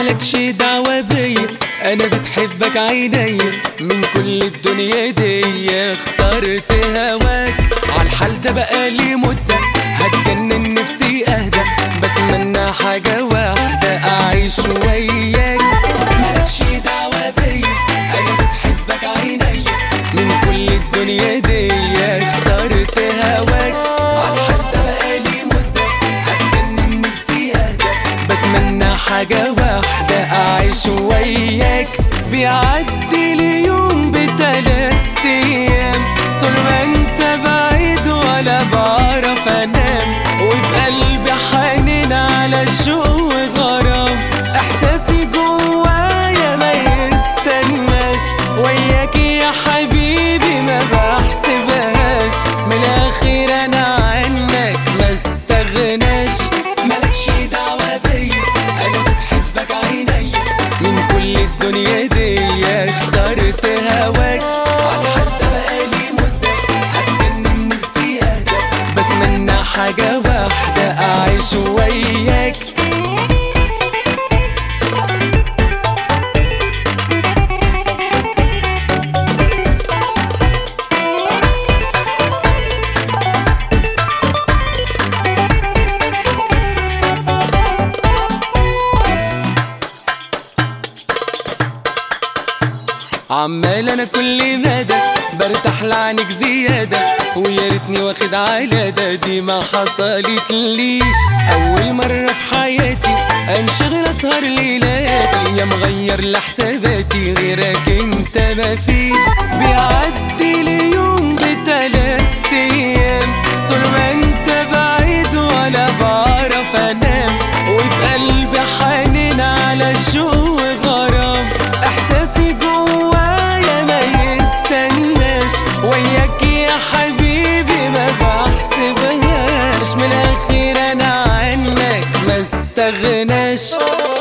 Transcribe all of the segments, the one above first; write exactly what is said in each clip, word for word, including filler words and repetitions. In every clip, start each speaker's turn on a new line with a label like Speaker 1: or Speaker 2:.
Speaker 1: مالكش دعوة بيا، انا بتحبك عينيا من كل الدنيا دي. اخترت هواك عالحال ده بقالي مدة، هتجنن نفسي اهدى، بتمنى حاجة واحدة اعيش وياك. مالكش دعوة بيا، انا بتحبك عينيا من كل الدنيا دي. اخترت هواك عالحال ده بقالي مدة، هتجنن نفسي اهدى، بتمنى حاجة واحدة اعيش وياك. بيعدي اليوم بتلات ايام طول ما انت بعيد ولا بعرف انام، وفي قلبي حنين على الشوق وغرام. احساسي جوايا ما يستناش، وياك يا حبيبي ما بحسبهاش. من الاخير انا عنك ما استغناش. مالكش دعوة بيا، انا بتحبك عينيا من كل الدنيا دي. اخترت هواك عالحال ده بقالي مدة، هتجنن نفسي اهدى، بتمنى حاجة واحدة اعيش وياك. عمال انا كل مدى برتاح لعنك زيادة، ويا ريتني واخد على ده، دي ما حصلت ليش. اول مرة في حياتي انشغل اسهر ليلاتي، يا مغير لحساباتي غيرك انت مفيش. بيعدي اليوم بتلات ايام طول ما انت بعيد ولا بعرف انام، وفي قلبي حنين على الشوق وغرام. احساسي جوايا ما يستناش، وياك يا حبيبي ما بحسبهاش. من الاخير انا عنك ما استغناش.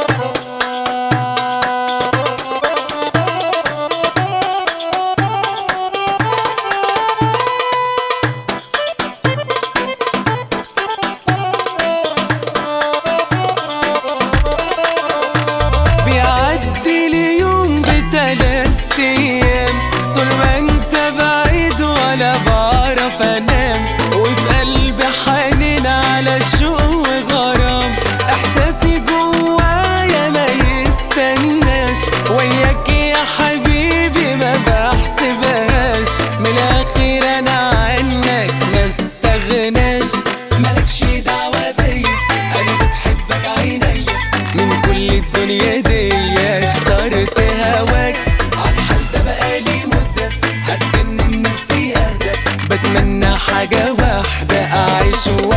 Speaker 1: بيعدي اليوم بتلات ايام طول ما انت بعيد ولا بعرف انام، وفي قلبي حنين على الشوق وغرام. احساسي جوايا ما يستناش، وياك يا حبيبي ما بحسبهاش. من الاخير انا عنك ما استغناش. مالكش دعوة بيا، انا بتحبك عينيا من كل الدنيا دي. اخترت هواك عالحال ده بقالي مدة، هتجنن نفسي اهدى، بتمنى حاجة واحدة اعيش